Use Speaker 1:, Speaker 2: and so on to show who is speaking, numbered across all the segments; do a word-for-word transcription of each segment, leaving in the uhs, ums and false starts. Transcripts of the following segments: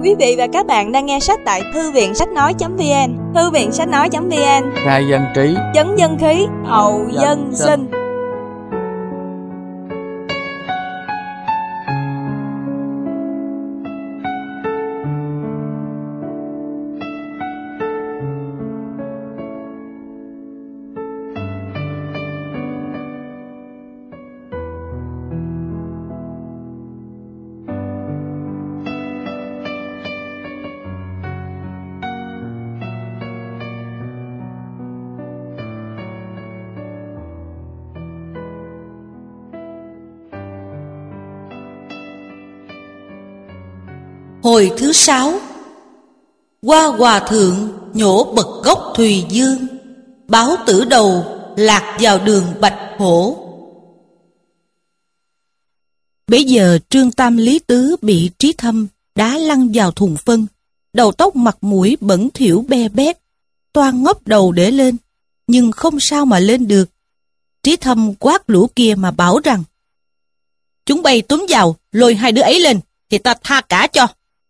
Speaker 1: Quý vị và các bạn đang nghe sách tại thư viện sách nói.vn. Thư viện sách nói.vn,
Speaker 2: khai dân trí,
Speaker 1: chấn dân khí, hậu dân sinh.
Speaker 3: Hồi thứ sáu. Qua hòa thượng nhổ bật gốc Thùy Dương, báo tử đầu lạc vào đường Bạch Hổ. Bấy giờ Trương Tam Lý Tứ bị Trí Thâm đá lăn vào thùng phân, đầu tóc mặt mũi bẩn thỉu be bét, toan ngóc đầu để lên, nhưng không sao mà lên được. Trí Thâm quát lũ kia mà bảo rằng: chúng bay túm vào, lôi hai đứa ấy lên, thì ta tha cả cho.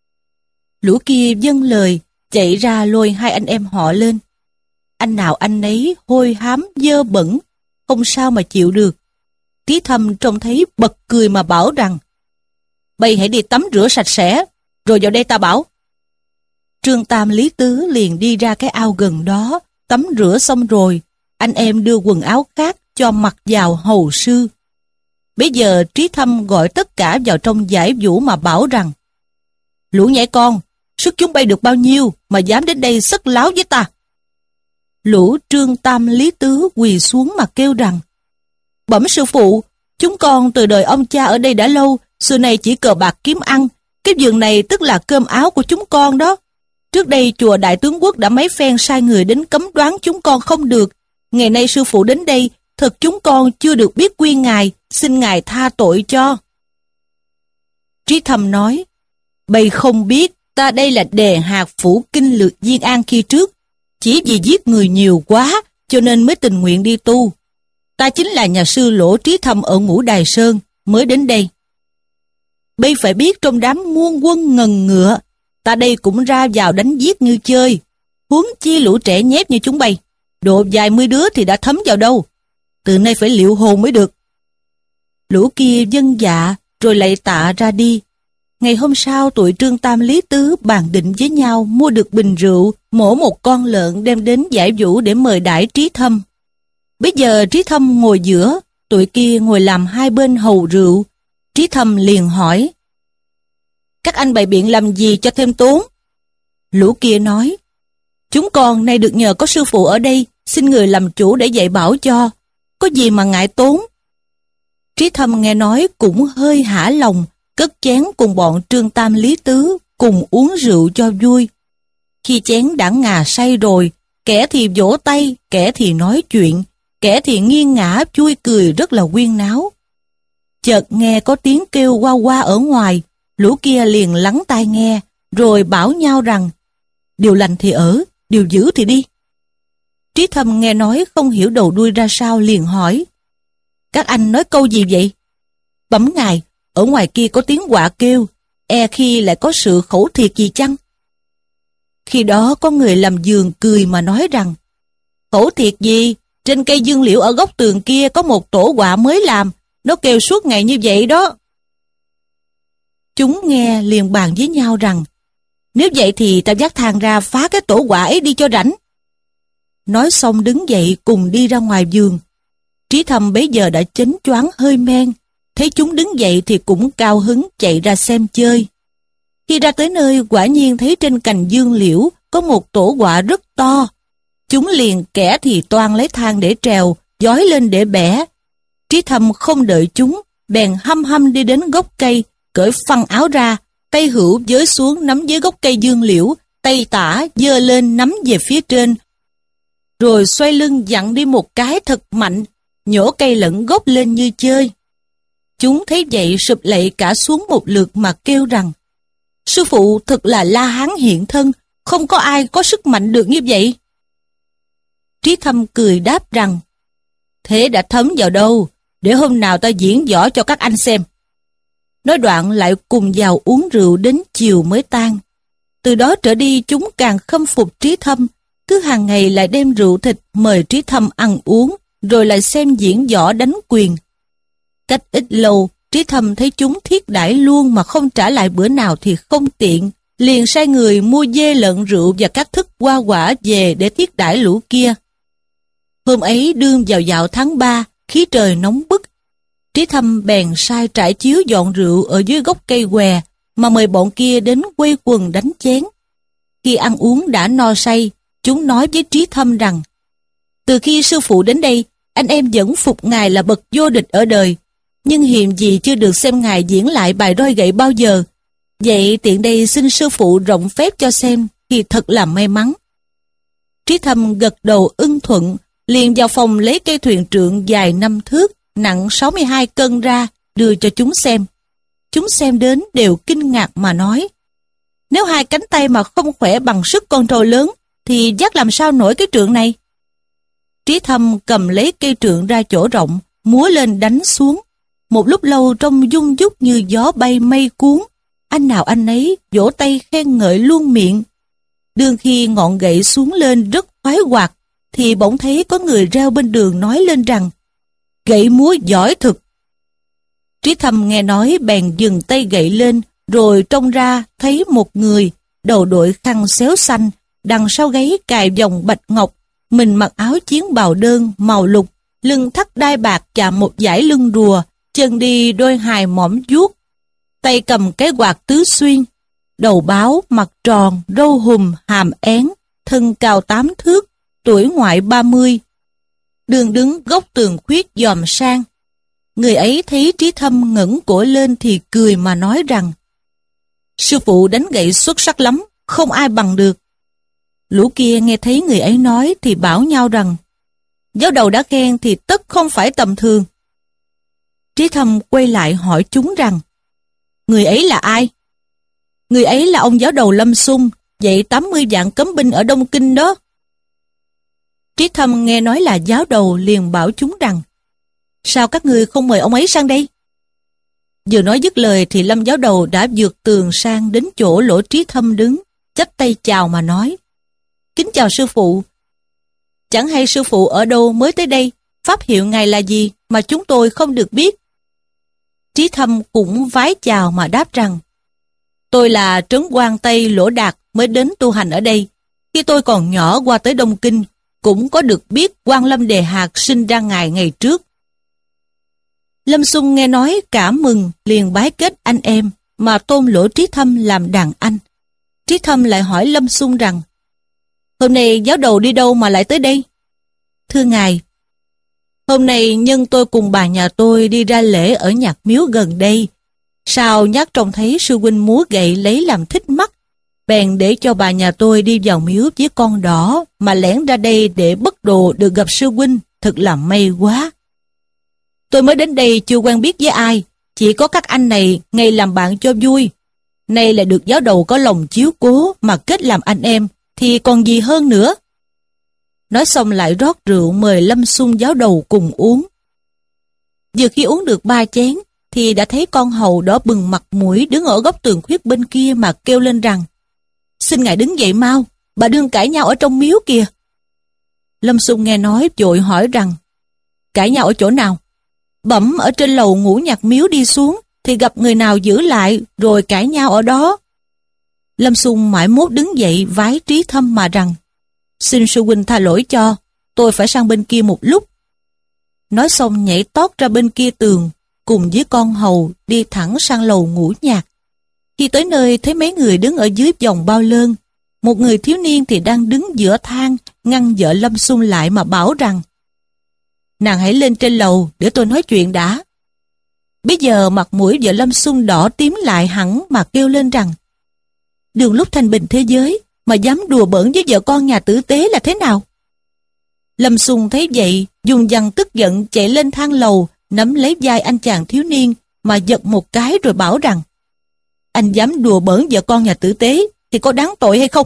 Speaker 3: Lũ kia vâng lời, chạy ra lôi hai anh em họ lên. Anh nào anh nấy hôi hám dơ bẩn, không sao mà chịu được. Trí Thâm trông thấy bật cười mà bảo rằng: bây hãy đi tắm rửa sạch sẽ, rồi vào đây ta bảo. Trương Tam Lý Tứ liền đi ra cái ao gần đó, tắm rửa xong rồi, anh em đưa quần áo khác cho mặc vào hầu sư. Bây giờ Trí Thâm gọi tất cả vào trong giải vũ mà bảo rằng: lũ nhãi con, sức chúng bay được bao nhiêu mà dám đến đây sất láo với ta? Lũ Trương Tam Lý Tứ quỳ xuống mà kêu rằng: bẩm sư phụ, chúng con từ đời ông cha ở đây đã lâu, xưa nay chỉ cờ bạc kiếm ăn, cái giường này tức là cơm áo của chúng con đó. Trước đây chùa Đại Tướng Quốc đã mấy phen sai người đến cấm đoán chúng con không được. Ngày nay sư phụ đến đây, thật chúng con chưa được biết quy ngài, xin ngài tha tội cho. Trí Thâm nói: bày không biết, ta đây là đề hạt phủ kinh lược Diên An khi trước, chỉ vì giết người nhiều quá, cho nên mới tình nguyện đi tu. Ta chính là nhà sư Lỗ Trí Thâm ở Ngũ Đài Sơn, mới đến đây. Bây phải biết trong đám muôn quân ngần ngựa, ta đây cũng ra vào đánh giết như chơi, huống chi lũ trẻ nhép như chúng bay, độ vài mươi đứa thì đã thấm vào đâu. Từ nay phải liệu hồn mới được. Lũ kia vâng dạ, rồi lại tạ ra đi. Ngày hôm sau, tụi Trương Tam Lý Tứ bàn định với nhau mua được bình rượu, mổ một con lợn đem đến giải vũ để mời đãi Trí Thâm. Bây giờ Trí Thâm ngồi giữa, tụi kia ngồi làm hai bên hầu rượu. Trí Thâm liền hỏi: các anh bày biện làm gì cho thêm tốn? Lũ kia nói: chúng con nay được nhờ có sư phụ ở đây, xin người làm chủ để dạy bảo cho, có gì mà ngại tốn. Trí Thâm nghe nói cũng hơi hả lòng, cất chén cùng bọn Trương Tam Lý Tứ cùng uống rượu cho vui. Khi chén đã ngà say rồi, kẻ thì vỗ tay, kẻ thì nói chuyện, kẻ thì nghiêng ngã chui cười rất là huyên náo. Chợt nghe có tiếng kêu qua qua ở ngoài, lũ kia liền lắng tai nghe, rồi bảo nhau rằng: điều lành thì ở, điều dữ thì đi. Trí Thâm nghe nói không hiểu đầu đuôi ra sao, liền hỏi: các anh nói câu gì vậy? Bẩm ngài, ở ngoài kia có tiếng quạ kêu, e khi lại có sự khẩu thiệt gì chăng? Khi đó có người làm giường cười mà nói rằng: khẩu thiệt gì? Trên cây dương liễu ở góc tường kia có một tổ quạ mới làm, nó kêu suốt ngày như vậy đó. Chúng nghe liền bàn với nhau rằng: nếu vậy thì ta dắt thang ra phá cái tổ quạ ấy đi cho rảnh. Nói xong đứng dậy cùng đi ra ngoài vườn. Trí Thâm bấy giờ đã chánh choáng hơi men, thấy chúng đứng dậy thì cũng cao hứng chạy ra xem chơi. Khi ra tới nơi, quả nhiên thấy trên cành dương liễu có một tổ quạ rất to. Chúng liền kẻ thì toan lấy thang để trèo, giói lên để bẻ. Trí Thâm không đợi chúng, bèn hăm hăm đi đến gốc cây, cởi phăng áo ra, tay hữu giới xuống nắm dưới gốc cây dương liễu, tay tả giơ lên nắm về phía trên, rồi xoay lưng dặn đi một cái thật mạnh, nhổ cây lẫn gốc lên như chơi. Chúng thấy vậy sụp lạy cả xuống một lượt mà kêu rằng: sư phụ thật là La Hán hiện thân, không có ai có sức mạnh được như vậy. Trí Thâm cười đáp rằng: thế đã thấm vào đâu, để hôm nào ta diễn võ cho các anh xem. Nói đoạn lại cùng vào uống rượu đến chiều mới tan. Từ đó trở đi chúng càng khâm phục Trí Thâm, cứ hàng ngày lại đem rượu thịt mời Trí Thâm ăn uống, rồi lại xem diễn võ đánh quyền. Cách ít lâu, Trí Thâm thấy chúng thiết đãi luôn mà không trả lại bữa nào thì không tiện, liền sai người mua dê lợn rượu và các thức hoa quả về để thiết đãi lũ kia. Hôm ấy đương vào dạo tháng ba, khí trời nóng bức. Trí Thâm bèn sai trải chiếu dọn rượu ở dưới gốc cây què, mà mời bọn kia đến quây quần đánh chén. Khi ăn uống đã no say, chúng nói với Trí Thâm rằng: từ khi sư phụ đến đây, anh em vẫn phục ngài là bậc vô địch ở đời, nhưng hiềm gì chưa được xem ngài diễn lại bài roi gậy bao giờ. Vậy tiện đây xin sư phụ rộng phép cho xem, thì thật là may mắn. Trí Thâm gật đầu ưng thuận, liền vào phòng lấy cây thuyền trượng dài năm thước, nặng sáu mươi hai cân ra, đưa cho chúng xem. Chúng xem đến đều kinh ngạc mà nói: nếu hai cánh tay mà không khỏe bằng sức con trâu lớn, thì dắt làm sao nổi cái trượng này? Trí Thâm cầm lấy cây trượng ra chỗ rộng, múa lên đánh xuống. Một lúc lâu trông dung dúc như gió bay mây cuốn, anh nào anh ấy vỗ tay khen ngợi luôn miệng. Đương khi ngọn gậy xuống lên rất khoái hoạt, thì bỗng thấy có người reo bên đường nói lên rằng: gậy múa giỏi thực. Trí Thâm nghe nói bèn dừng tay gậy lên, rồi trông ra thấy một người, đầu đội khăn xéo xanh, đằng sau gáy cài vòng bạch ngọc, mình mặc áo chiến bào đơn màu lục, lưng thắt đai bạc chạm một dải lưng rùa, chân đi đôi hài mỏm vuốt, tay cầm cái quạt tứ xuyên, đầu báo, mặt tròn, râu hùm, hàm én, thân cao tám thước, tuổi ngoại ba mươi. Đường đứng góc tường khuyết dòm sang. Người ấy thấy Trí Thâm ngẩng cổ lên thì cười mà nói rằng: sư phụ đánh gậy xuất sắc lắm, không ai bằng được. Lũ kia nghe thấy người ấy nói thì bảo nhau rằng: giáo đầu đã khen thì tất không phải tầm thường. Trí Thâm quay lại hỏi chúng rằng: người ấy là ai? Người ấy là ông giáo đầu Lâm Xung, dạy tám mươi vạn cấm binh ở Đông Kinh đó. Trí Thâm nghe nói là giáo đầu liền bảo chúng rằng: sao các ngươi không mời ông ấy sang đây? Vừa nói dứt lời thì Lâm giáo đầu đã vượt tường sang đến chỗ Lỗ Trí Thâm đứng, chắp tay chào mà nói: kính chào sư phụ. Chẳng hay sư phụ ở đâu mới tới đây, pháp hiệu ngài là gì mà chúng tôi không được biết? Trí Thâm cũng vái chào mà đáp rằng: tôi là Trấn Quan Tây Lỗ Đạt, mới đến tu hành ở đây. Khi tôi còn nhỏ qua tới Đông Kinh, cũng có được biết Quan Lâm Đề Hạt sinh ra ngài ngày trước. Lâm Xung nghe nói cảm mừng, liền bái kết anh em, mà tôn Lỗ Trí Thâm làm đàn anh. Trí Thâm lại hỏi Lâm Xung rằng: hôm nay giáo đầu đi đâu mà lại tới đây? Thưa ngài, hôm nay nhân tôi cùng bà nhà tôi đi ra lễ ở nhạc miếu gần đây. Sao nhát trông thấy sư huynh múa gậy lấy làm thích mắt, bèn để cho bà nhà tôi đi vào miếu với con đỏ, mà lẻn ra đây để bất đồ được gặp sư huynh, thật là may quá. Tôi mới đến đây chưa quen biết với ai, chỉ có các anh này ngày làm bạn cho vui. Nay lại được giáo đầu có lòng chiếu cố mà kết làm anh em, thì còn gì hơn nữa. Nói xong lại rót rượu mời Lâm Xung giáo đầu cùng uống. Vừa khi uống được ba chén, thì đã thấy con hầu đỏ bừng mặt mũi đứng ở góc tường khuyết bên kia mà kêu lên rằng: xin ngài đứng dậy mau, bà đương cãi nhau ở trong miếu kìa. Lâm Xung nghe nói vội hỏi rằng: cãi nhau ở chỗ nào? Bẩm ở trên lầu ngũ nhạc miếu đi xuống, thì gặp người nào giữ lại, rồi cãi nhau ở đó. Lâm Xung mãi mốt đứng dậy vái Trí Thâm mà rằng: xin sư huynh tha lỗi cho, tôi phải sang bên kia một lúc. Nói xong nhảy tót ra bên kia tường, cùng với con hầu đi thẳng sang lầu ngũ nhạc. Khi tới nơi thấy mấy người đứng ở dưới vòng bao lơn, một người thiếu niên thì đang đứng giữa thang ngăn vợ Lâm Xung lại mà bảo rằng: nàng hãy lên trên lầu để tôi nói chuyện đã. Bây giờ mặt mũi vợ Lâm Xung đỏ tím lại hẳn mà kêu lên rằng: đường lúc thanh bình thế giới mà dám đùa bỡn với vợ con nhà tử tế là thế nào? Lâm Xung thấy vậy, dùng dằn tức giận chạy lên thang lầu, nắm lấy vai anh chàng thiếu niên mà giật một cái rồi bảo rằng: anh dám đùa bỡn vợ con nhà tử tế thì có đáng tội hay không?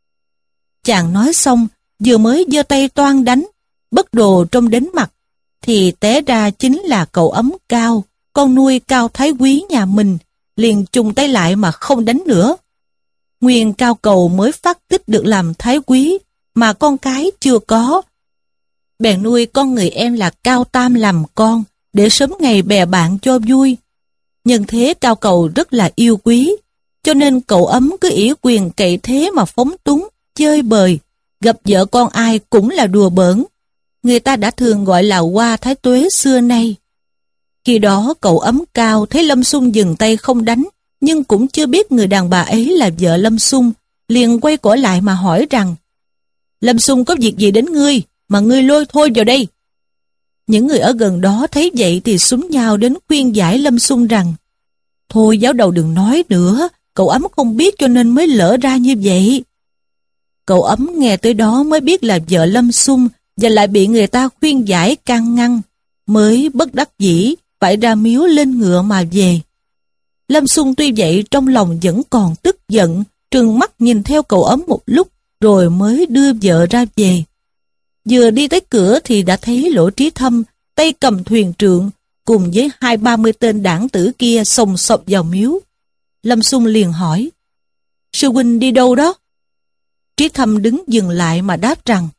Speaker 3: Chàng nói xong, vừa mới giơ tay toan đánh, bất đồ trông đến mặt, thì té ra chính là cậu Ấm Cao, con nuôi Cao Thái Quý nhà mình, liền chung tay lại mà không đánh nữa. Nguyên Cao Cầu mới phát tích được làm thái quý, mà con cái chưa có. Bèn nuôi con người em là Cao Tam làm con, để sớm ngày bè bạn cho vui. Nhân thế Cao Cầu rất là yêu quý, cho nên cậu ấm cứ ỷ quyền cậy thế mà phóng túng, chơi bời, gặp vợ con ai cũng là đùa bỡn. Người ta đã thường gọi là hoa thái tuế xưa nay. Khi đó cậu ấm Cao thấy Lâm Xung dừng tay không đánh, nhưng cũng chưa biết người đàn bà ấy là vợ Lâm Xung, liền quay cổ lại mà hỏi rằng: Lâm Xung có việc gì đến ngươi, mà ngươi lôi thôi vào đây? Những người ở gần đó thấy vậy thì xúm nhau đến khuyên giải Lâm Xung rằng: Thôi giáo đầu đừng nói nữa, cậu ấm không biết cho nên mới lỡ ra như vậy. Cậu ấm nghe tới đó mới biết là vợ Lâm Xung và lại bị người ta khuyên giải can ngăn, mới bất đắc dĩ phải ra miếu lên ngựa mà về. Lâm Xung tuy vậy trong lòng vẫn còn tức giận, trừng mắt nhìn theo cậu ấm một lúc rồi mới đưa vợ ra về. Vừa đi tới cửa thì đã thấy Lỗ Trí Thâm tay cầm thuyền trượng cùng với hai ba mươi tên đảng tử kia xông xộc vào miếu. Lâm Xung liền hỏi: Sư huynh đi đâu đó? Trí Thâm đứng dừng lại mà đáp rằng: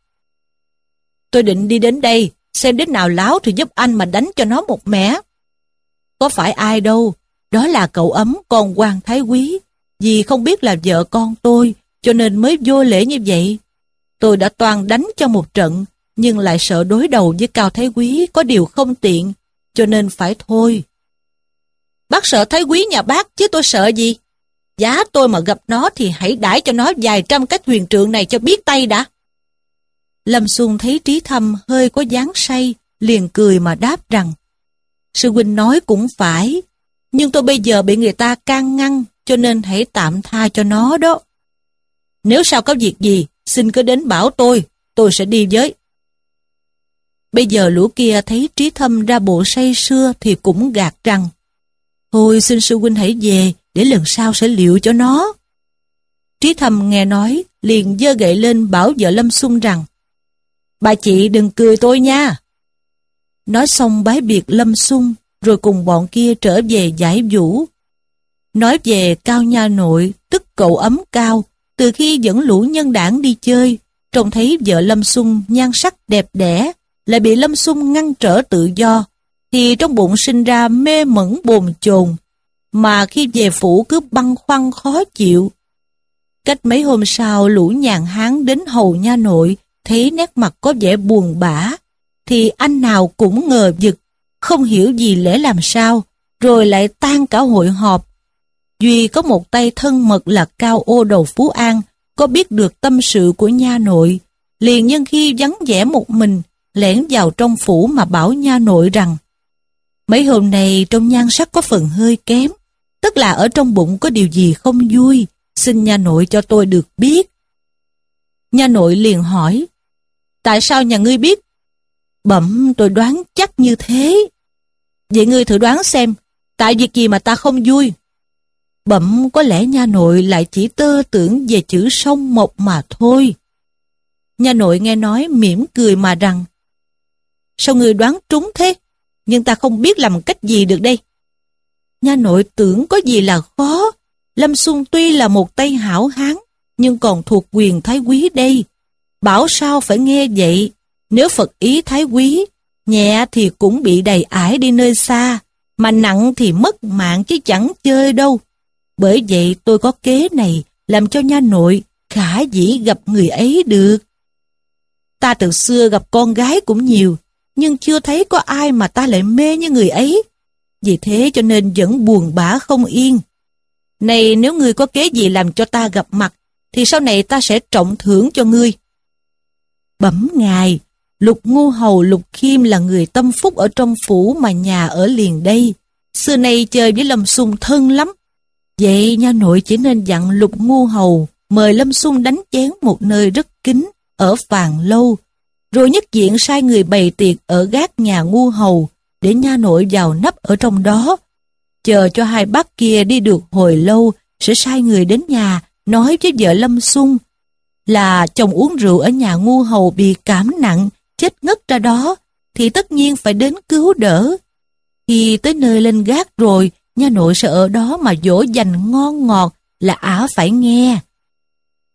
Speaker 3: Tôi định đi đến đây, xem đến nào láo thì giúp anh mà đánh cho nó một mẻ. Có phải ai đâu, đó là cậu ấm con quan thái quý, vì không biết là vợ con tôi, cho nên mới vô lễ như vậy. Tôi đã toan đánh cho một trận, nhưng lại sợ đối đầu với Cao thái quý có điều không tiện, cho nên phải thôi. Bác sợ thái quý nhà bác chứ tôi sợ gì? Giá tôi mà gặp nó thì hãy đãi cho nó vài trăm cái thuyền trượng này cho biết tay đã. Lâm Xung thấy Trí Thâm hơi có dáng say, liền cười mà đáp rằng: Sư huynh nói cũng phải, nhưng tôi bây giờ bị người ta can ngăn, cho nên hãy tạm tha cho nó đó. Nếu sao có việc gì, xin cứ đến bảo tôi, tôi sẽ đi với. Bây giờ lũ kia thấy Trí Thâm ra bộ say sưa thì cũng gạt rằng: Thôi xin sư huynh hãy về, để lần sau sẽ liệu cho nó. Trí Thâm nghe nói, liền giơ gậy lên bảo vợ Lâm Xung rằng: Bà chị đừng cười tôi nha. Nói xong bái biệt Lâm Xung, rồi cùng bọn kia trở về giải vũ. Nói về Cao nha nội, tức cậu ấm Cao, từ khi dẫn lũ nhân đảng đi chơi, trông thấy vợ Lâm Xung nhan sắc đẹp đẽ, lại bị Lâm Xung ngăn trở tự do, thì trong bụng sinh ra mê mẩn bồn chồn, mà khi về phủ cứ băn khoăn khó chịu. Cách mấy hôm sau lũ nhàn hán đến hầu nha nội, thấy nét mặt có vẻ buồn bã, thì anh nào cũng ngờ vực, không hiểu gì lẽ làm sao, rồi lại tan cả hội họp. Duy có một tay thân mật là Cao Ô Đầu Phú An, có biết được tâm sự của nha nội, liền nhân khi vắng vẻ một mình, lẻn vào trong phủ mà bảo nha nội rằng: Mấy hôm nay trong nhan sắc có phần hơi kém, tức là ở trong bụng có điều gì không vui, xin nha nội cho tôi được biết. Nha nội liền hỏi: Tại sao nhà ngươi biết? Bẩm tôi đoán chắc như thế. Vậy ngươi thử đoán xem, tại việc gì mà ta không vui? Bẩm có lẽ nha nội lại chỉ tơ tưởng về chữ sông mộc mà thôi. Nha nội nghe nói mỉm cười mà rằng: Sao ngươi đoán trúng thế? Nhưng ta không biết làm cách gì được đây. Nha nội tưởng có gì là khó. Lâm Xung tuy là một tay hảo hán, nhưng còn thuộc quyền thái quý đây. Bảo sao phải nghe vậy. Nếu Phật ý thái quý, nhẹ thì cũng bị đầy ải đi nơi xa, mà nặng thì mất mạng chứ chẳng chơi đâu. Bởi vậy tôi có kế này, làm cho nha nội khả dĩ gặp người ấy được. Ta từ xưa gặp con gái cũng nhiều, nhưng chưa thấy có ai mà ta lại mê như người ấy. Vì thế cho nên vẫn buồn bã không yên. Này nếu ngươi có kế gì làm cho ta gặp mặt, thì sau này ta sẽ trọng thưởng cho ngươi. Bẩm ngài, Lục Ngu Hầu Lục Khiêm là người tâm phúc ở trong phủ mà nhà ở liền đây. Xưa nay chơi với Lâm Xung thân lắm. Vậy nha nội chỉ nên dặn Lục Ngu Hầu mời Lâm Xung đánh chén một nơi rất kín ở Phàn Lâu, rồi nhất diện sai người bày tiệc ở gác nhà Ngu Hầu để nha nội vào nấp ở trong đó. Chờ cho hai bác kia đi được hồi lâu, sẽ sai người đến nhà nói với vợ Lâm Xung là chồng uống rượu ở nhà Ngu Hầu bị cảm nặng, chết ngất ra đó, thì tất nhiên phải đến cứu đỡ. Khi tới nơi lên gác rồi, nha nội sẽ ở đó mà dỗ dành ngon ngọt là ả phải nghe,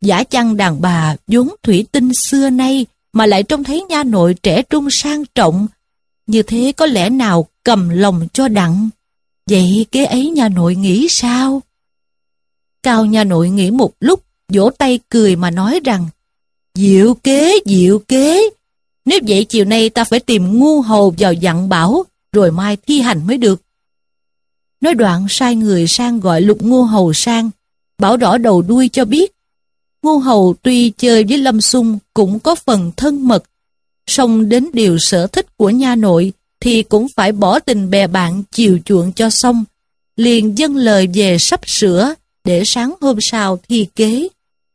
Speaker 3: Giả chăng đàn bà vốn thủy tinh xưa nay mà lại trông thấy nha nội trẻ trung sang trọng, như thế có lẽ nào cầm lòng cho đặng. Vậy kế ấy nha nội nghĩ sao? Cao nha nội nghĩ một lúc, vỗ tay cười mà nói rằng, diệu kế, diệu kế. Nếu vậy chiều nay ta phải tìm ngu hầu vào dặn bảo, rồi mai thi hành mới được. Nói đoạn sai người sang gọi Lục Ngu Hầu sang, bảo rõ đầu đuôi cho biết. Ngu Hầu tuy chơi với Lâm Xung cũng có phần thân mật, song đến điều sở thích của nha nội thì cũng phải bỏ tình bè bạn chiều chuộng cho xong, liền dâng lời về sắp sửa để sáng hôm sau thi kế.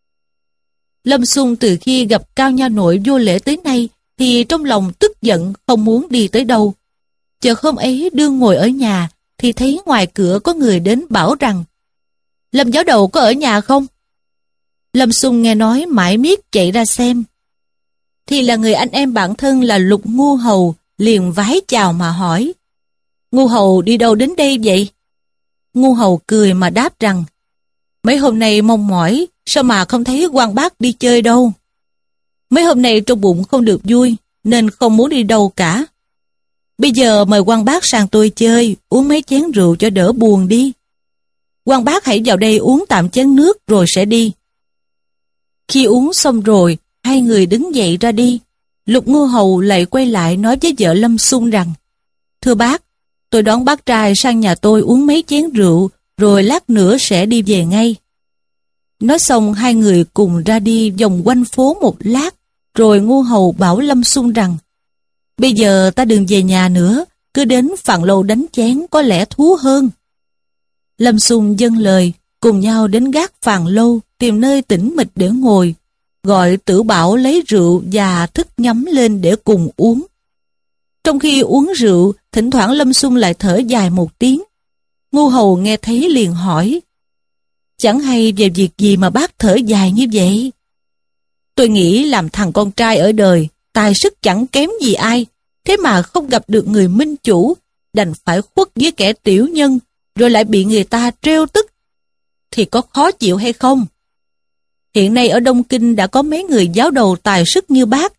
Speaker 3: Lâm Xung từ khi gặp Cao nha nội vô lễ tới nay thì trong lòng tức giận không muốn đi tới đâu. Chợt hôm ấy đương ngồi ở nhà thì thấy ngoài cửa có người đến bảo rằng, Lâm giáo đầu có ở nhà không? Lâm Xung nghe nói mãi miết chạy ra xem. Thì là người anh em bạn thân là Lục Ngu Hầu, liền vái chào mà hỏi, Ngu Hầu đi đâu đến đây vậy? Ngu Hầu cười mà đáp rằng, mấy hôm nay mong mỏi, sao mà không thấy quan bác đi chơi đâu? Mấy hôm nay trong bụng không được vui, nên không muốn đi đâu cả. Bây giờ mời quan bác sang tôi chơi, uống mấy chén rượu cho đỡ buồn đi. Quan bác hãy vào đây uống tạm chén nước rồi sẽ đi. Khi uống xong rồi, hai người đứng dậy ra đi. Lục Ngu Hầu lại quay lại nói với vợ Lâm Xung rằng, thưa bác, tôi đón bác trai sang nhà tôi uống mấy chén rượu, rồi lát nữa sẽ đi về ngay. Nói xong hai người cùng ra đi vòng quanh phố một lát, rồi Ngu Hầu bảo Lâm Xung rằng, bây giờ ta đừng về nhà nữa, cứ đến Phàn Lâu đánh chén có lẽ thú hơn. Lâm Xung dâng lời, cùng nhau đến gác Phàn Lâu, tìm nơi tĩnh mịch để ngồi, gọi Tử Bảo lấy rượu và thức nhắm lên để cùng uống. Trong khi uống rượu, thỉnh thoảng Lâm Xung lại thở dài một tiếng. Ngu Hầu nghe thấy liền hỏi, chẳng hay về việc gì mà bác thở dài như vậy? Tôi nghĩ làm thằng con trai ở đời, tài sức chẳng kém gì ai, thế mà không gặp được người minh chủ, đành phải khuất với kẻ tiểu nhân, rồi lại bị người ta trêu tức, thì có khó chịu hay không? Hiện nay ở Đông Kinh đã có mấy người giáo đầu tài sức như bác.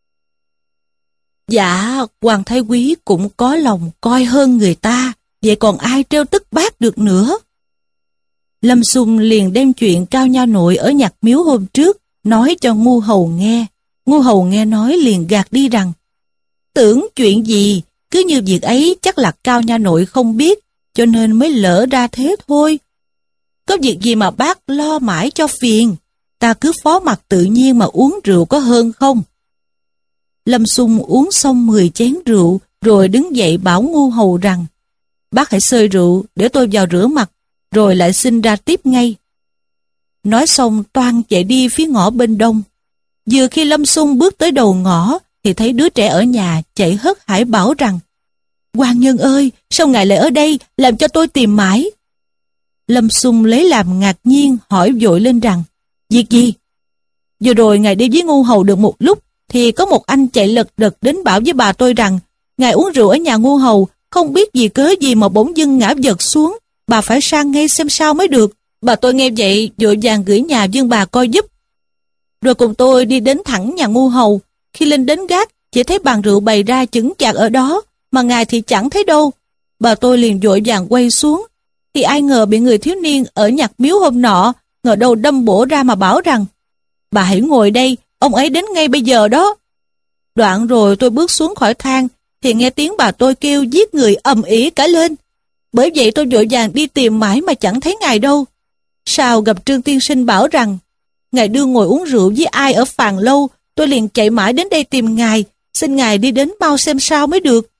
Speaker 3: Dạ, Hoàng Thái Quý cũng có lòng coi hơn người ta, vậy còn ai trêu tức bác được nữa? Lâm Xung liền đem chuyện Cao nha nội ở Nhạc Miếu hôm trước nói cho Ngu Hầu nghe. Ngu Hầu nghe nói liền gạt đi rằng, tưởng chuyện gì, cứ như việc ấy chắc là Cao nha nội không biết, cho nên mới lỡ ra thế thôi. Có việc gì mà bác lo mãi cho phiền, ta cứ phó mặc tự nhiên mà uống rượu có hơn không? Lâm Xung uống xong mười chén rượu, rồi đứng dậy bảo Ngu Hầu rằng, bác hãy xơi rượu để tôi vào rửa mặt, rồi lại xin ra tiếp ngay. Nói xong toan chạy đi phía ngõ bên đông. Vừa khi Lâm Xung bước tới đầu ngõ, thì thấy đứa trẻ ở nhà chạy hớt hải bảo rằng, Quan nhân ơi, sao ngài lại ở đây, làm cho tôi tìm mãi. Lâm Xung lấy làm ngạc nhiên hỏi vội lên rằng, việc gì? Vừa rồi ngài đi với Ngu Hầu được một lúc, thì có một anh chạy lật đật đến bảo với bà tôi rằng, ngài uống rượu ở nhà Ngu Hầu, không biết gì cớ gì mà bỗng dưng ngã vật xuống, bà phải sang ngay xem sao mới được. Bà tôi nghe vậy vội vàng gửi nhà Dương bà coi giúp. Rồi cùng tôi đi đến thẳng nhà Ngu Hầu. Khi lên đến gác, chỉ thấy bàn rượu bày ra chững chạc ở đó, mà ngài thì chẳng thấy đâu. Bà tôi liền vội vàng quay xuống, thì ai ngờ bị người thiếu niên ở Nhạc Miếu hôm nọ, ngờ đâu đâm bổ ra mà bảo rằng, bà hãy ngồi đây, ông ấy đến ngay bây giờ đó. Đoạn rồi tôi bước xuống khỏi thang, thì nghe tiếng bà tôi kêu giết người ầm ĩ cả lên. Bởi vậy tôi vội vàng đi tìm mãi mà chẳng thấy ngài đâu. Sau gặp Trương tiên sinh bảo rằng, ngài đương ngồi uống rượu với ai ở Phàn Lâu, tôi liền chạy mãi đến đây tìm ngài, xin ngài đi đến mau xem sao mới được.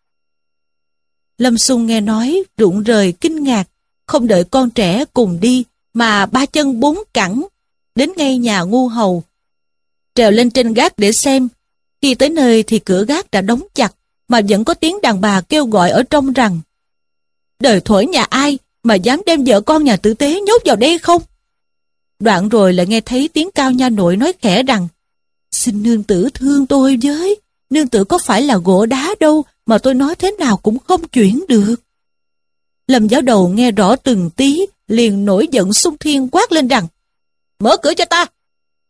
Speaker 3: Lâm Xung nghe nói, rụng rời kinh ngạc, không đợi con trẻ cùng đi, mà ba chân bốn cẳng, đến ngay nhà Ngu Hầu. Trèo lên trên gác để xem, khi tới nơi thì cửa gác đã đóng chặt, mà vẫn có tiếng đàn bà kêu gọi ở trong rằng, đời thổi nhà ai mà dám đem vợ con nhà tử tế nhốt vào đây không? Đoạn rồi lại nghe thấy tiếng Cao nha nội nói khẽ rằng, xin nương tử thương tôi với, nương tử có phải là gỗ đá đâu mà tôi nói thế nào cũng không chuyển được. Lâm giáo đầu nghe rõ từng tí, liền nổi giận xung thiên quát lên rằng, mở cửa cho ta.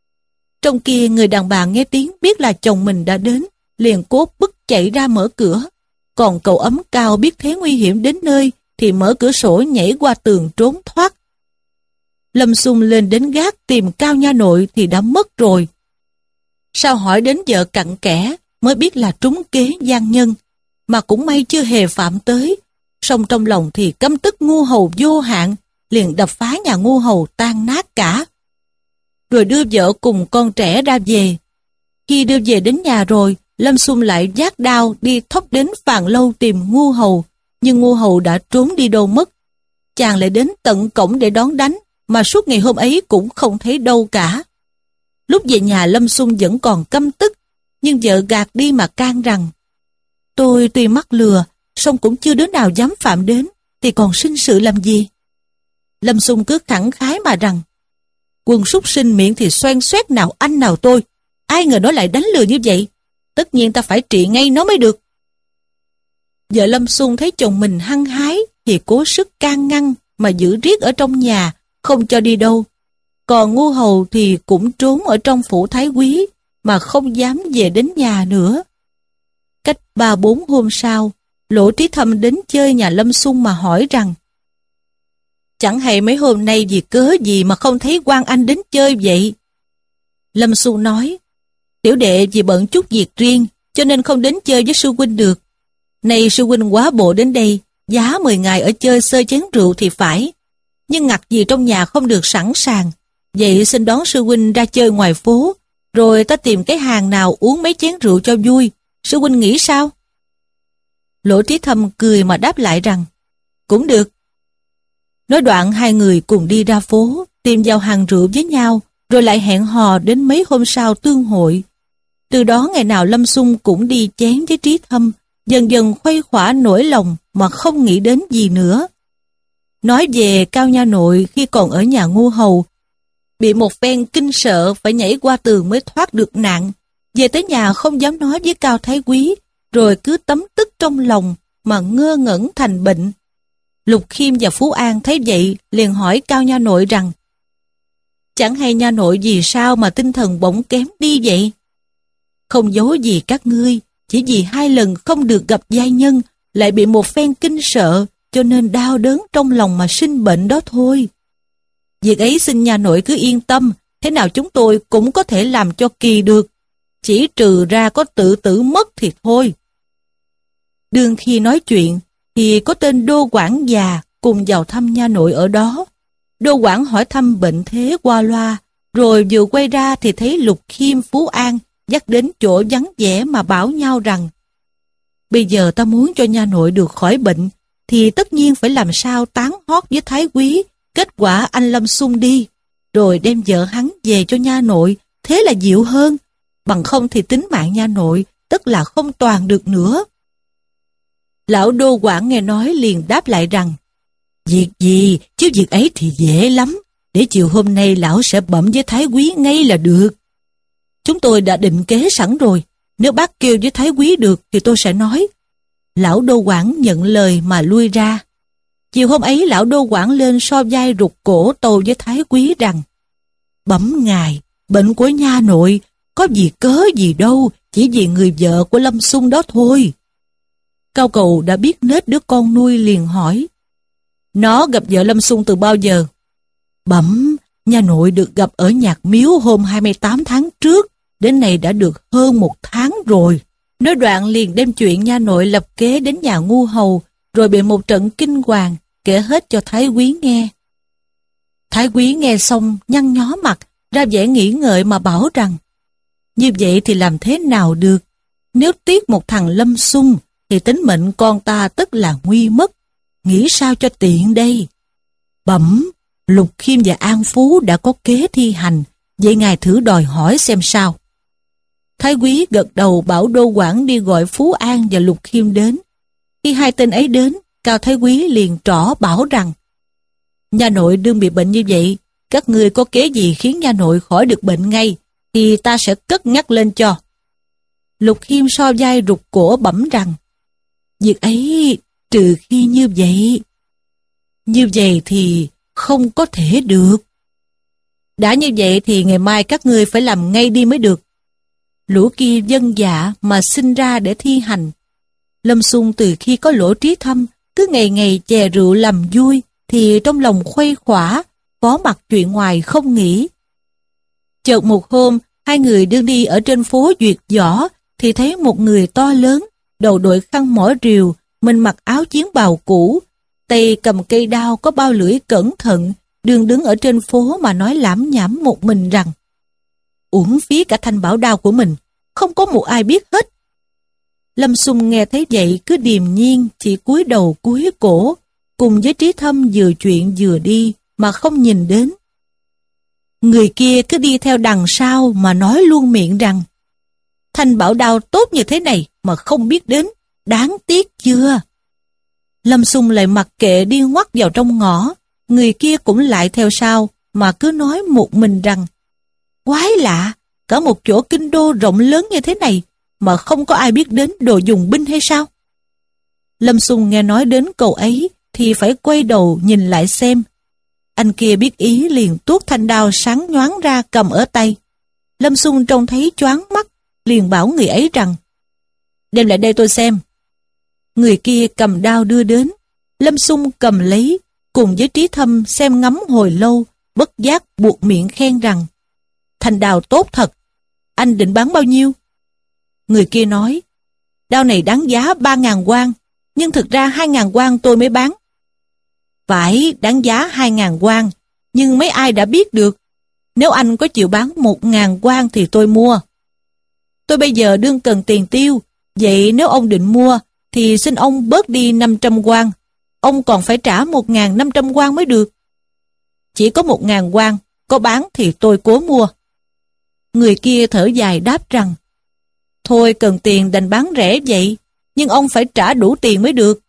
Speaker 3: Trong kia người đàn bà nghe tiếng biết là chồng mình đã đến, liền cố bứt chạy ra mở cửa. Còn cậu ấm cao biết thế nguy hiểm đến nơi thì mở cửa sổ nhảy qua tường trốn thoát. Lâm Xung lên đến gác tìm Cao nha nội thì đã mất rồi. Sao hỏi đến vợ cặn kẽ mới biết là trúng kế gian nhân, mà cũng may chưa hề phạm tới. Song trong lòng thì căm tức ngu hầu vô hạn, liền đập phá nhà ngu hầu tan nát cả. Rồi đưa vợ cùng con trẻ ra về. Khi đưa về đến nhà rồi, Lâm Xung lại vác đao đi thốc đến Phàn Lâu tìm ngu hầu, nhưng ngu hầu đã trốn đi đâu mất. Chàng lại đến tận cổng để đón đánh, mà suốt ngày hôm ấy cũng không thấy đâu cả. Lúc về nhà Lâm Xung vẫn còn căm tức, nhưng vợ gạt đi mà can rằng: tôi tuy mắc lừa, song cũng chưa đứa nào dám phạm đến, thì còn sinh sự làm gì? Lâm Xung cứ khẳng khái mà rằng: quân súc sinh miệng thì xoan xoét nào anh nào tôi, ai ngờ nó lại đánh lừa như vậy, tất nhiên ta phải trị ngay nó mới được. Vợ Lâm Xung thấy chồng mình hăng hái thì cố sức can ngăn mà giữ riết ở trong nhà, không cho đi đâu. Còn ngu hầu thì cũng trốn ở trong phủ thái quý mà không dám về đến nhà nữa. Cách ba bốn hôm sau, Lỗ Trí Thâm đến chơi nhà Lâm Xung mà hỏi rằng: chẳng hay mấy hôm nay vì cớ gì mà không thấy Quan Anh đến chơi vậy? Lâm Xung nói: tiểu đệ vì bận chút việc riêng cho nên không đến chơi với sư huynh được. Nay sư huynh quá bộ đến đây, giá mười ngày ở chơi sơi chén rượu thì phải, nhưng ngặt gì trong nhà không được sẵn sàng. Vậy xin đón sư huynh ra chơi ngoài phố, rồi ta tìm cái hàng nào uống mấy chén rượu cho vui. Sư huynh nghĩ sao? Lỗ Trí Thâm cười mà đáp lại rằng: cũng được. Nói đoạn hai người cùng đi ra phố, tìm vào hàng rượu với nhau, rồi lại hẹn hò đến mấy hôm sau tương hội. Từ đó ngày nào Lâm Xung cũng đi chén với Trí Thâm, dần dần khuây khỏa nỗi lòng mà không nghĩ đến gì nữa. Nói về Cao nha nội khi còn ở nhà ngu hầu, bị một phen kinh sợ phải nhảy qua tường mới thoát được nạn. Về tới nhà không dám nói với Cao Thái Quý, rồi cứ tấm tức trong lòng mà ngơ ngẩn thành bệnh. Lục Khiêm và Phú An thấy vậy liền hỏi Cao nha nội rằng: chẳng hay nha nội vì sao mà tinh thần bỗng kém đi vậy? Không giấu gì các ngươi, chỉ vì hai lần không được gặp giai nhân, lại bị một phen kinh sợ, cho nên đau đớn trong lòng mà sinh bệnh đó thôi. Việc ấy xin nha nội cứ yên tâm, thế nào chúng tôi cũng có thể làm cho kỳ được, chỉ trừ ra có tự tử mất thì thôi. Đương khi nói chuyện, thì có tên Đô quản già cùng vào thăm nha nội ở đó. Đô quản hỏi thăm bệnh thế qua loa, rồi vừa quay ra thì thấy Lục Khiêm, Phú An dắt đến chỗ vắng vẻ mà bảo nhau rằng: bây giờ ta muốn cho nha nội được khỏi bệnh, thì tất nhiên phải làm sao tán hót với Thái Quý, kết quả anh Lâm Xung đi, rồi đem vợ hắn về cho nha nội, thế là dịu hơn. Bằng không thì tính mạng nha nội tức là không toàn được nữa. Lão Đô quản nghe nói liền đáp lại rằng: việc gì, chứ việc ấy thì dễ lắm, để chiều hôm nay lão sẽ bẩm với Thái Quý ngay là được. Chúng tôi đã định kế sẵn rồi, nếu bác kêu với Thái Quý được thì tôi sẽ nói. Lão Đô quản nhận lời mà lui ra. Chiều hôm ấy lão Đô quản lên so vai rụt cổ tâu với Thái Quý rằng: bẩm ngài, bệnh của nha nội có gì cớ gì đâu, chỉ vì người vợ của Lâm Xung đó thôi. Cao Cầu đã biết nết đứa con nuôi liền hỏi: nó gặp vợ Lâm Xung từ bao giờ? Bẩm, nha nội được gặp ở nhạc miếu hôm hai mươi tám tháng trước, đến nay đã được hơn một tháng rồi. Nói đoạn liền đem chuyện nha nội lập kế đến nhà ngu hầu, rồi bị một trận kinh hoàng, kể hết cho Thái Quý nghe. Thái Quý nghe xong nhăn nhó mặt, ra vẻ nghĩ ngợi mà bảo rằng: như vậy thì làm thế nào được? Nếu tiếc một thằng Lâm Xung, thì tính mệnh con ta tức là nguy mất. Nghĩ sao cho tiện đây? Bẩm, Lục Khiêm và An Phú đã có kế thi hành, vậy ngài thử đòi hỏi xem sao. Thái Quý gật đầu bảo Đô quản đi gọi Phú An và Lục Khiêm đến. Khi hai tên ấy đến, Cao Thái Quý liền trỏ bảo rằng: nha nội đương bị bệnh như vậy, các ngươi có kế gì khiến nha nội khỏi được bệnh ngay, thì ta sẽ cất nhắc lên cho. Lục Khiêm so vai rụt cổ bẩm rằng: việc ấy trừ khi như vậy. Như vậy thì không có thể được. Đã như vậy thì ngày mai các ngươi phải làm ngay đi mới được. Lũ kia vâng dạ mà sinh ra để thi hành. Lâm Xung từ khi có Lỗ Trí Thâm cứ ngày ngày chè rượu làm vui thì trong lòng khuây khỏa, có mặt chuyện ngoài không nghĩ. Chợt một hôm, hai người đương đi ở trên phố Duyệt Võ thì thấy một người to lớn, đầu đội khăn mỏ rìu, mình mặc áo chiến bào cũ, tay cầm cây đao có bao lưỡi cẩn thận, đường đứng ở trên phố mà nói lảm nhảm một mình rằng: uổng phí cả thanh bảo đao của mình, không có một ai biết hết. Lâm Xung nghe thấy vậy cứ điềm nhiên chỉ cúi đầu cúi cổ, cùng với Trí Thâm vừa chuyện vừa đi mà không nhìn đến. Người kia cứ đi theo đằng sau mà nói luôn miệng rằng: thanh bảo đao tốt như thế này mà không biết đến, đáng tiếc chưa? Lâm Xung lại mặc kệ đi ngoắt vào trong ngõ, người kia cũng lại theo sau mà cứ nói một mình rằng: quái lạ, cả một chỗ kinh đô rộng lớn như thế này mà không có ai biết đến đồ dùng binh hay sao? Lâm Xung nghe nói đến câu ấy thì phải quay đầu nhìn lại xem. Anh kia biết ý liền tuốt thanh đao sáng nhoáng ra cầm ở tay. Lâm Xung trông thấy choáng mắt, liền bảo người ấy rằng: đem lại đây tôi xem. Người kia cầm đao đưa đến, Lâm Xung cầm lấy, cùng với Trí Thâm xem ngắm hồi lâu, bất giác buột miệng khen rằng: thanh đao tốt thật, anh định bán bao nhiêu? Người kia nói: đao này đáng giá ba ngàn quan, nhưng thực ra hai ngàn quan tôi mới bán. Phải, đáng giá hai ngàn quan, nhưng mấy ai đã biết được. Nếu anh có chịu bán một ngàn quan thì tôi mua. Tôi bây giờ đương cần tiền tiêu, vậy nếu ông định mua thì xin ông bớt đi năm trăm quan. Ông còn phải trả một ngàn năm trăm quan mới được. Chỉ có một ngàn quan, có bán thì tôi cố mua. Người kia thở dài đáp rằng: thôi cần tiền đành bán rẻ vậy, nhưng ông phải trả đủ tiền mới được.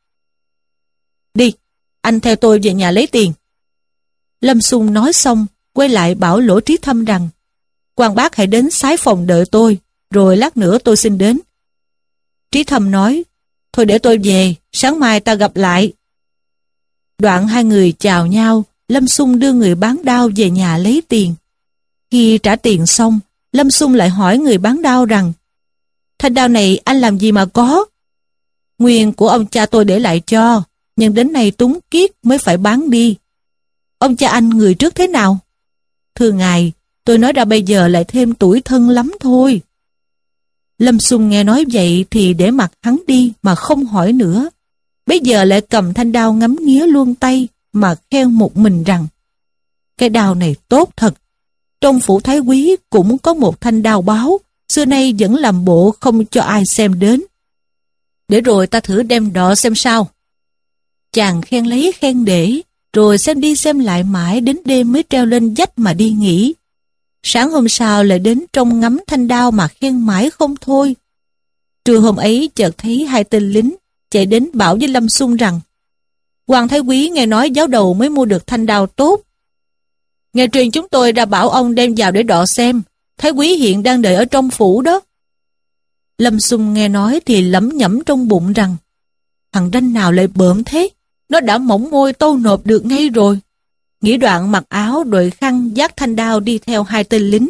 Speaker 3: Đi, anh theo tôi về nhà lấy tiền. Lâm Xung nói xong, quay lại bảo Lỗ Trí Thâm rằng: quan bác hãy đến sái phòng đợi tôi, rồi lát nữa tôi xin đến. Trí Thâm nói: thôi để tôi về, sáng mai ta gặp lại. Đoạn hai người chào nhau, Lâm Xung đưa người bán đao về nhà lấy tiền. Khi trả tiền xong, Lâm Xung lại hỏi người bán đao rằng: thanh đao này anh làm gì mà có? Nguyên của ông cha tôi để lại cho, nhưng đến nay túng kiết mới phải bán đi. Ông cha anh người trước thế nào? Thưa ngài, tôi nói ra bây giờ lại thêm tủi thân lắm thôi. Lâm Xung nghe nói vậy thì để mặc hắn đi mà không hỏi nữa. Bây giờ lại cầm thanh đao ngắm nghía luôn tay mà khen một mình rằng: cái đao này tốt thật. Trong phủ thái quý cũng có một thanh đao báo, xưa nay vẫn làm bộ không cho ai xem đến. Để rồi ta thử đem đọ xem sao. Chàng khen lấy khen để, rồi xem đi xem lại mãi đến đêm mới treo lên vách mà đi nghỉ. Sáng hôm sau lại đến trông ngắm thanh đao mà khen mãi không thôi. Trưa hôm ấy chợt thấy hai tên lính chạy đến bảo với Lâm Xung rằng: Hoàng Thái Quý nghe nói giáo đầu mới mua được thanh đao tốt. Nghe truyền chúng tôi ra bảo ông đem vào để đọ xem. Thái Quý hiện đang đợi ở trong phủ đó. Lâm Xung nghe nói thì lẩm nhẩm trong bụng rằng: thằng ranh nào lại bợm thế, nó đã mỏng môi tâu nộp được ngay rồi. Nghĩ đoạn mặc áo đội khăn vác thanh đao đi theo hai tên lính.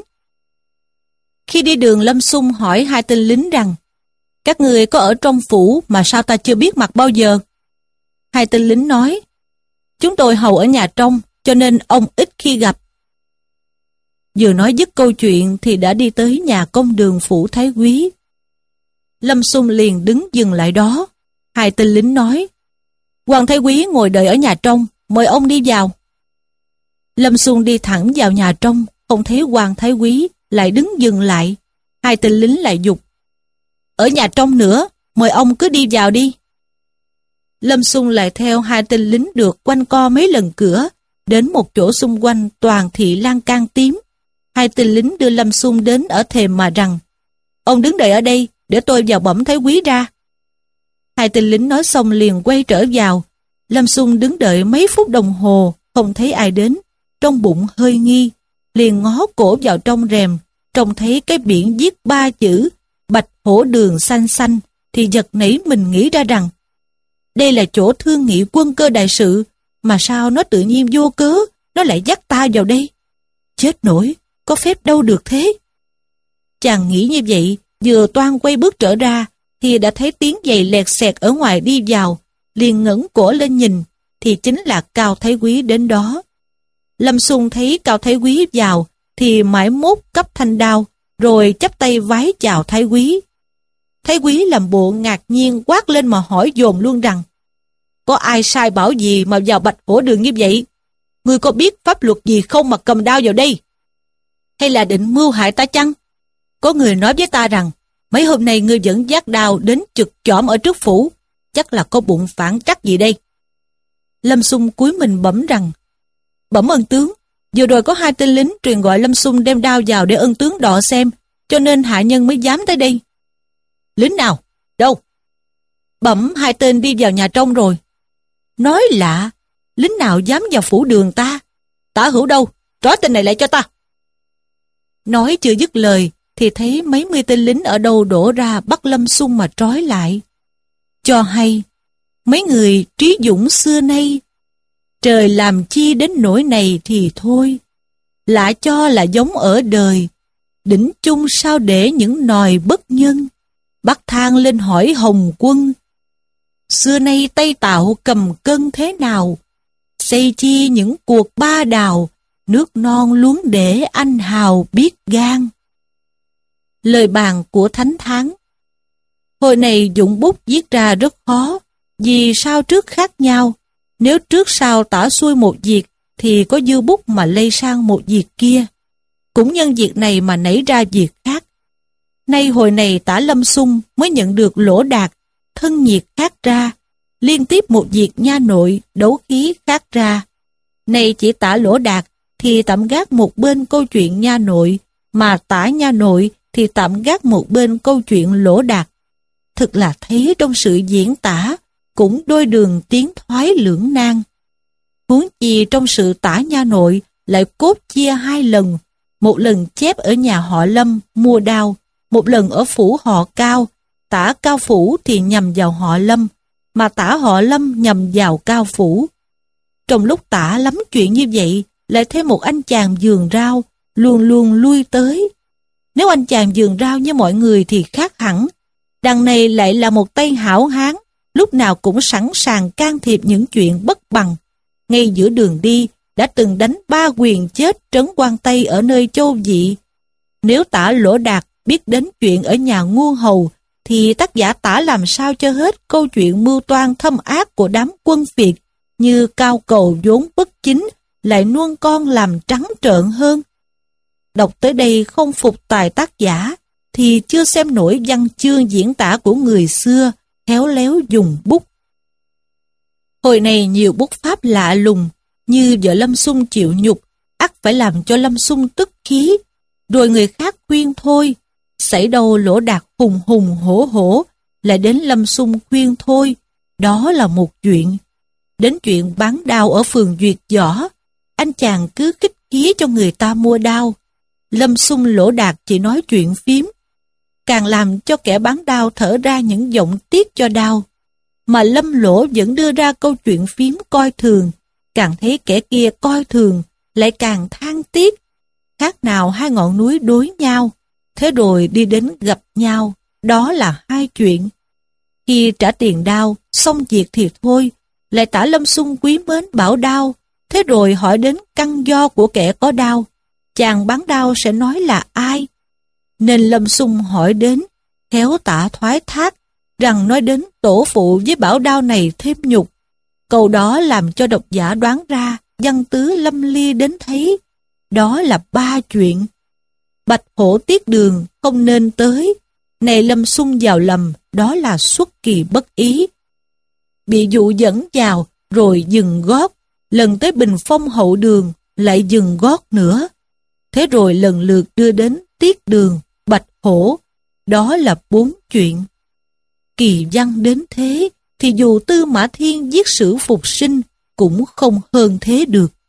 Speaker 3: Khi đi đường, Lâm Xung hỏi hai tên lính rằng: các người có ở trong phủ mà sao ta chưa biết mặt bao giờ? Hai tên lính nói: chúng tôi hầu ở nhà trong, cho nên ông ít khi gặp. Vừa nói dứt câu chuyện thì đã đi tới nhà công đường phủ Thái Quý. Lâm Xung liền đứng dừng lại đó. Hai tên lính nói: Hoàng Thái Quý ngồi đợi ở nhà trong, mời ông đi vào. Lâm Xung đi thẳng vào nhà trong, không thấy Hoàng Thái Quý, lại đứng dừng lại. Hai tên lính lại giục: ở nhà trong nữa, mời ông cứ đi vào đi. Lâm Xung lại theo hai tên lính được quanh co mấy lần cửa, đến một chỗ xung quanh toàn thị lan can tím. Hai tên lính đưa Lâm Xung đến ở thềm mà rằng: ông đứng đợi ở đây, để tôi vào bẩm Thái Quý ra. Hai tên lính nói xong liền quay trở vào. Lâm Xung đứng đợi mấy phút đồng hồ, không thấy ai đến, trong bụng hơi nghi, liền ngó cổ vào trong rèm, trông thấy cái biển viết ba chữ Bạch Hổ Đường xanh xanh, thì giật nảy mình nghĩ ra rằng: đây là chỗ thương nghị quân cơ đại sự, mà sao nó tự nhiên vô cớ, nó lại dắt ta vào đây? chết nổi, có phép đâu được thế. Chàng nghĩ như vậy, vừa toan quay bước trở ra, thì đã thấy tiếng giày lẹt xẹt ở ngoài đi vào, liền ngẩng cổ lên nhìn, thì chính là Cao Thái Quý đến đó. Lâm Xung thấy Cao Thái Quý vào, thì mãi mốt cấp thanh đao, rồi chắp tay vái chào Thái Quý. Thái Quý làm bộ ngạc nhiên quát lên mà hỏi dồn luôn rằng: có ai sai bảo gì mà vào Bạch Hổ Đường như vậy? Ngươi có biết pháp luật gì không mà cầm đao vào đây? Hay là định mưu hại ta chăng? Có người nói với ta rằng mấy hôm nay ngươi vẫn vác đao đến chực chỏm ở trước phủ, chắc là có bụng phản trắc gì đây. Lâm Xung cúi mình bẩm rằng: bẩm ân tướng, vừa rồi có hai tên lính truyền gọi Lâm Xung đem đao vào để ân tướng đọ xem, cho nên hạ nhân mới dám tới đây. Lính nào? Đâu? Bẩm hai tên đi vào nhà trong rồi. Nói lạ, lính nào dám vào phủ đường ta? Tả hữu đâu? Trói tên này lại cho ta. Nói chưa dứt lời, thì thấy mấy mươi tên lính ở đâu đổ ra bắt Lâm Xung mà trói lại. Cho hay, mấy người trí dũng xưa nay, trời làm chi đến nỗi này thì thôi. Lạ cho là giống ở đời, đỉnh chung sao để những nòi bất nhân. Bắt thang lên hỏi Hồng Quân, xưa nay Tây Tạo cầm cân thế nào? Xây chi những cuộc ba đào, nước non luống để anh hào biết gan. Lời bàn của Thánh Thắng. Hồi này dụng bút viết ra rất khó, vì sao trước khác nhau. Nếu trước sau tả xuôi một việc, thì có dư bút mà lây sang một việc kia. Cũng nhân việc này mà nảy ra việc khác. Nay hồi này tả Lâm Xung mới nhận được lỗ đạt, thân nhiệt khác ra, liên tiếp một việc nha nội, đấu khí khác ra. Nay chỉ tả lỗ đạt, thì tạm gác một bên câu chuyện nha nội, mà tả nha nội thì tạm gác một bên câu chuyện lỗ đạt. Thực là thấy trong sự diễn tả, cũng đôi đường tiến thoái lưỡng nan. Huống chi trong sự tả nha nội lại cốt chia hai lần, một lần chép ở nhà họ Lâm mua đao, một lần ở phủ họ Cao. Tả Cao Phủ thì nhằm vào họ Lâm, mà tả họ Lâm nhằm vào Cao Phủ. Trong lúc tả lắm chuyện như vậy, lại thêm một anh chàng vườn rau, luôn luôn lui tới. Nếu anh chàng vườn rau như mọi người thì khác hẳn. Đằng này lại là một tay hảo hán, lúc nào cũng sẵn sàng can thiệp những chuyện bất bằng. Ngay giữa đường đi, đã từng đánh ba quyền chết trấn Quan Tây ở nơi Châu Dị. Nếu tả Lỗ Đạt biết đến chuyện ở nhà Nguồn Hầu, thì tác giả tả làm sao cho hết câu chuyện mưu toan thâm ác của đám quân Việt, như Cao Cầu vốn bất chính, lại nuông con làm trắng trợn hơn. Đọc tới đây không phục tài tác giả, thì chưa xem nổi văn chương diễn tả của người xưa, khéo léo dùng bút. Hồi này nhiều bút pháp lạ lùng, như vợ Lâm Xung chịu nhục, ắt phải làm cho Lâm Xung tức khí, rồi người khác khuyên thôi. Xảy đâu Lỗ Đạt hùng hùng hổ hổ, lại đến Lâm Xung khuyên thôi, đó là một chuyện. Đến chuyện bán đao ở phường Duyệt Võ, anh chàng cứ kích khí cho người ta mua đao. Lâm Xung Lỗ Đạt chỉ nói chuyện phím, càng làm cho kẻ bán đao thở ra những giọng tiếc cho đao. Mà Lâm Lỗ vẫn đưa ra câu chuyện phím coi thường, càng thấy kẻ kia coi thường, lại càng than tiếc. Khác nào hai ngọn núi đối nhau, thế rồi đi đến gặp nhau, đó là hai chuyện. Khi trả tiền đao, xong việc thì thôi, lại tả Lâm Xung quý mến bảo đao, thế rồi hỏi đến căn do của kẻ có đao, chàng bán đao sẽ nói là ai? Nên Lâm Xung hỏi đến, khéo tả thoái thác, rằng nói đến tổ phụ với bảo đao này thêm nhục. Câu đó làm cho độc giả đoán ra văn tứ Lâm Ly đến thấy, đó là ba chuyện. Bạch Hổ Tiết Đường không nên tới, này Lâm Xung vào lầm, đó là xuất kỳ bất ý. Bị dụ dẫn vào, rồi dừng gót, lần tới Bình Phong Hậu Đường, lại dừng gót nữa. Thế rồi lần lượt đưa đến Tiết Đường, Bạch Hổ, đó là bốn chuyện. Kỳ văn đến thế, thì dù Tư Mã Thiên viết sử phục sinh, cũng không hơn thế được.